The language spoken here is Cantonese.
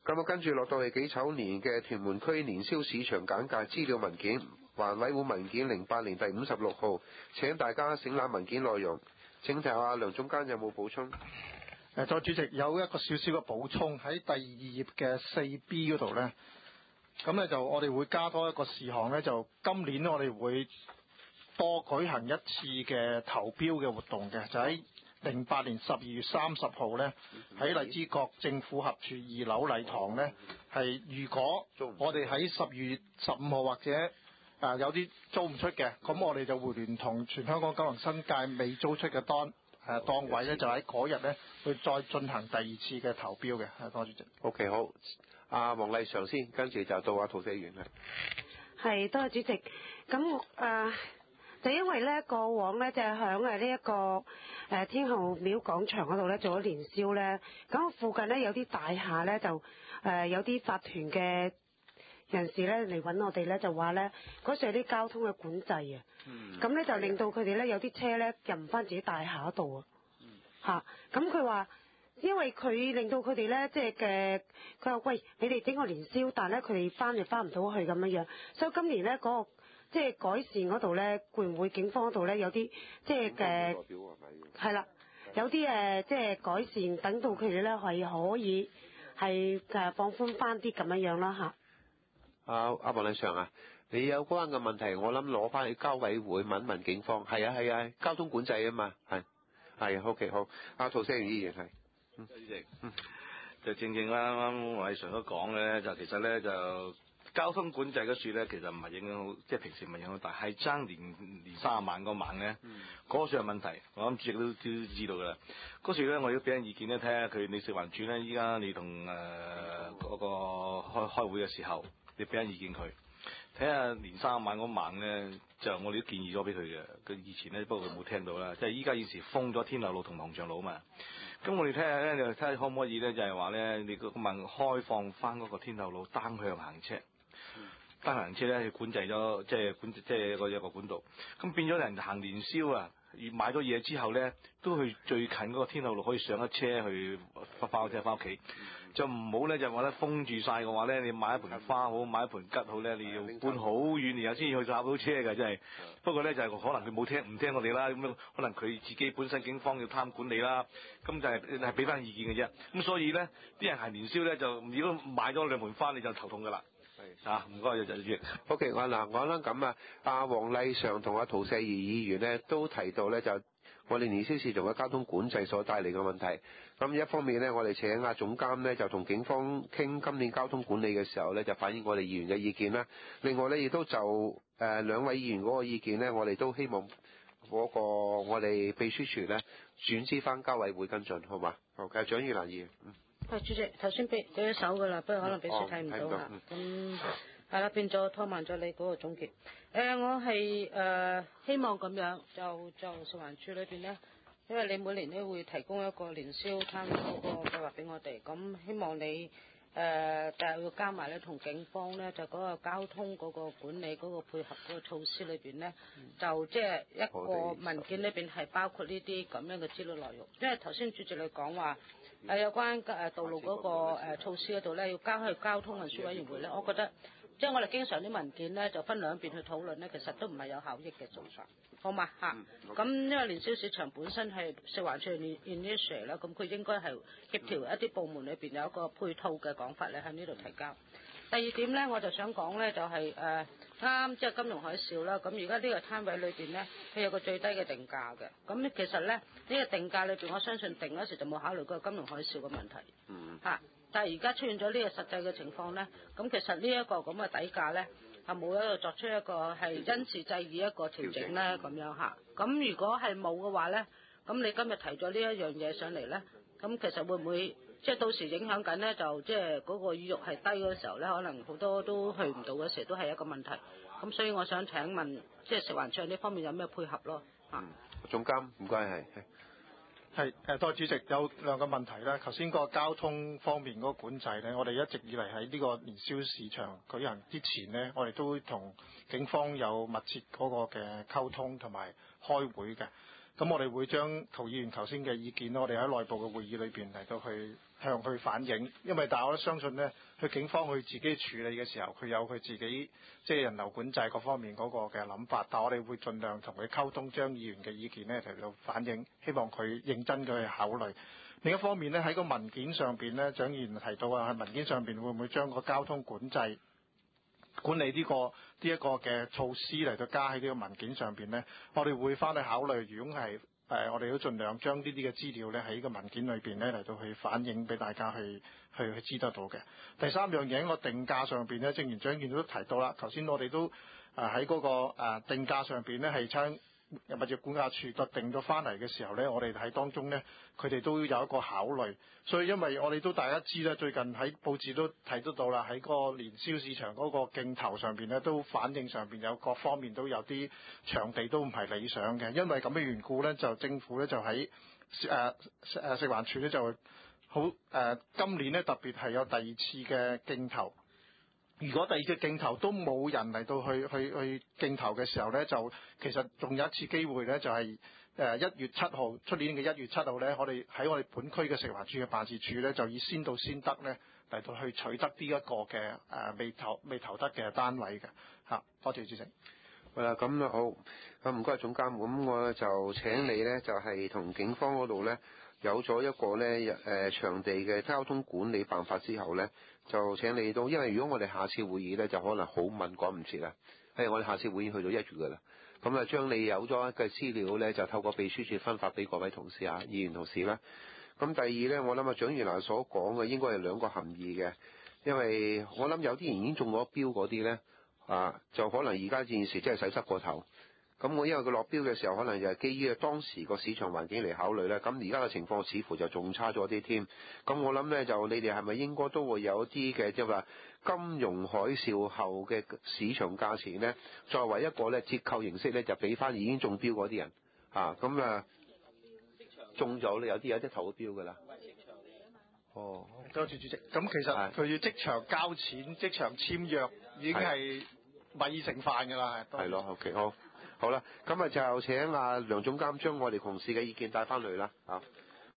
咁跟住落到係己丑年嘅屯門區年宵市場簡介資料文件，環委會文件08年第56號，請大家省覽文件內容。請睇下梁總監有冇補充？ 再主席有一個少少嘅補充，喺第2頁嘅4B 嗰度呢。咁呢就我哋會加多一個事項呢，就今年我哋會多舉行一次嘅投標嘅活動嘅，就喺08年12月30號呢，喺荔枝角政府合署2樓禮堂呢，係如果我哋喺12月15號或者有啲租唔出嘅，咁我哋就會聯同全香港九龍新界未租出嘅檔位呢，就喺嗰日呢會再進行第2次嘅投標嘅。多謝主席。 OK， 好，阿黃麗嫦先，跟住就到阿涂寫員啦。 係，多謝主席。咁就因為咧過往咧就係響呢一個天后廟廣場嗰度咧做咗年宵咧，咁附近咧有啲大廈咧就有啲法團嘅人士咧嚟揾我哋咧，就話咧嗰時有啲交通嘅管制啊，咁咧就令到佢哋咧有啲車咧入唔翻自己大廈度啊，咁佢話因為佢令到佢哋咧即係佢話喂，你哋整個年宵，但係咧佢哋翻就翻唔到去咁樣，所以今年咧嗰個即係改善嗰度咧，會唔會警方嗰度咧有啲即係係啦，有啲即係改善，等到佢哋咧係可以係放寬翻啲咁樣啦嚇。 阿黃麗嫦啊，你有關嘅問題，我諗攞翻去交委會問問警方。係啊，交通管制啊嘛，係 OK 好。阿涂寫員議員係， 主席，就正啱啱黃麗嫦都講咧，就其實咧就。交通管制嗰處咧，其實唔係影響好，即係平時唔係影響好大，係爭年30晚嗰晚咧，嗰處有問題。我諗主席都知道㗎啦。嗰處咧，我要俾人意見咧，睇下佢你食環署咧，依家你同嗰個開會嘅時候，你俾人意見佢，睇下年30晚嗰晚咧，就我哋都建議咗俾佢嘅。佢以前咧，不過佢冇聽到啦，即係依家現時封咗天后路同龍翔路啊嘛。咁我哋睇下咧，就睇下可唔可以咧，就係話咧，你個問開放翻嗰個天后路單向行車。單行車咧，管制咗，即係有個管道，咁變咗人行年宵啊，買咗嘢之後咧，都去最近嗰個天后路可以上一車去翻屋企，就唔好咧就話咧封住晒嘅話咧，你買一盆花好，買一盆桔好咧，你要搬好遠，然後先去搭到車嘅，真係。不過咧就係可能佢唔聽我哋啦，咁樣可能佢自己本身警方要貪管理啦，咁就係俾翻意見嘅啫。咁所以咧，啲人行年宵咧就如果買咗2盆花，你就頭痛噶啦。唔該，就主席。 OK， 我諗咁啊，阿黃麗嫦同阿涂寫員議員呢都提到呢，就我哋年宵市場嘅交通管制所帶嚟嘅問題。咁一方面呢，我哋請阿總監呢就同警方傾今年交通管理嘅時候呢，就反映我哋議員嘅意見啦。另外呢，亦都就2位議員嗰個意見呢，我哋都希望嗰個我哋秘書處呢轉知翻交委會跟進，好嘛？好，蔣宇蘭議員。 主席，頭先俾咗手噶啦，不過可能俾書睇唔到啦。咁係啦，變咗拖慢咗你嗰個總結。我係希望咁樣就食環署裏邊咧，因為你每年咧會提供一個年宵餐嗰個計劃俾我哋，咁希望你但係要加埋咧同警方咧就嗰個交通嗰個管理嗰個配合嗰個措施裏邊咧，就即係一個文件裏邊係包括呢啲咁樣嘅資料內容。因為頭先主席你講話。有關道路嗰個措施嗰度咧，要交去交通運輸委員會咧，我覺得即係我哋經常啲文件咧就分兩邊去討論咧，其實都唔係有效益嘅做法，好嘛嚇？咁因為年宵市場本身係食環署 initiate 啦，咁佢應該係協調一啲部門裏邊有一個配套嘅講法咧喺呢度提交。第二點咧，我就想講咧就係啱即係金融海嘯啦，咁而家呢個攤位裏邊咧，佢有個最低嘅定價嘅，咁其實咧呢個定價裏邊，我相信定嗰時就冇考慮過金融海嘯嘅問題，但係而家出現咗呢個實際嘅情況咧，咁其實呢一個咁嘅底價咧係冇一個作出一個係因時制宜一個調整咧咁樣嚇，咁如果係冇嘅話咧，咁你今日提咗呢一樣嘢上嚟咧，咁其實會唔會？即係到時影響緊咧，就即係嗰個意欲係低嗰時候咧，可能好多都去唔到嘅時候，都係一個問題。咁所以我想請問，即係食環署呢方面有咩配合咯？ 總監唔該係多謝主席，有兩個問題啦。頭先個交通方面嗰個管制咧，我哋一直以嚟喺呢個年宵市場舉行之前咧，我哋都同警方有密切嗰個嘅溝通同埋開會嘅。 咁我哋會將涂議員頭先嘅意見，我哋喺內部嘅會議裏邊嚟到去向佢反映，因為但係我都相信呢，佢警方佢自己處理嘅時候，佢有佢自己即係人流管制各方面嗰個嘅諗法，但我哋會盡量同佢溝通，將議員嘅意見呢嚟到反映，希望佢認真嘅去考慮。另一方面呢，喺個文件上邊呢，蔣議員提到啊，喺文件上邊會唔會將個交通管制管理呢一個嘅措施嚟到加喺呢個文件上邊呢？我哋會翻去考慮，如果係我哋都盡量將呢啲嘅資料呢喺個文件裏邊呢嚟到去反映俾大家去知得到嘅。第三樣嘢喺個定價上邊呢，正如蔣議員都提到啦，頭先我哋都喺嗰個定價上邊呢係將物業管價處特定咗翻嚟嘅時候呢，我哋喺當中呢，佢哋都有一個考慮。所以因為我哋都大家知啦，最近喺報紙都睇得到啦，喺個年宵市場嗰個競投上邊呢，都反映上邊有各方面都有啲場地都唔係理想嘅。因為咁嘅緣故呢，就政府呢，就喺食環署呢，就好今年呢，特別係有第二次嘅競投。如果第二隻競投都冇人嚟到去競投嘅時候呢，就其實仲有一次機會呢，就係1月7號出年嘅1月7號呢，我哋喺我哋本區嘅食環署嘅辦事處呢，就以先到先得呢嚟到去取得呢一個嘅未投得嘅單位嘅嚇。多謝主席。 係啦，咁好，咁唔該總監，咁我就請你呢，就係同警方嗰度呢，有咗一個呢場地嘅交通管理辦法之後呢，就請你到，因為如果我哋下次會議呢，就可能好敏趕唔切啦。我哋下次會議去到1月㗎啦，咁啊將你有咗嘅資料呢，就透過秘書處分發俾各位同事啊、議員同事啦。咁第二呢，我諗啊蔣議員所講嘅應該係兩個含義嘅，因為我諗有啲人已經中咗標嗰啲呢，就可能而家現時真係洗濕過頭。咁我因為佢落標嘅時候，可能就係基於當時個市場環境嚟考慮咧。咁而家嘅情況似乎就仲差咗啲添。咁我諗咧，就你哋係咪應該都會有一啲嘅即係話金融海嘯後嘅市場價錢咧，作為一個咧折扣形式咧，就俾翻已經中標嗰啲人中咗咧，有啲投咗標㗎啦。哦， 多謝主席。咁其實佢要即場交錢、即場簽約，已經係米成飯㗎啦。 係咯 ，OK， 好啦，咁就請阿梁總監將我哋同事嘅意見帶翻嚟啦。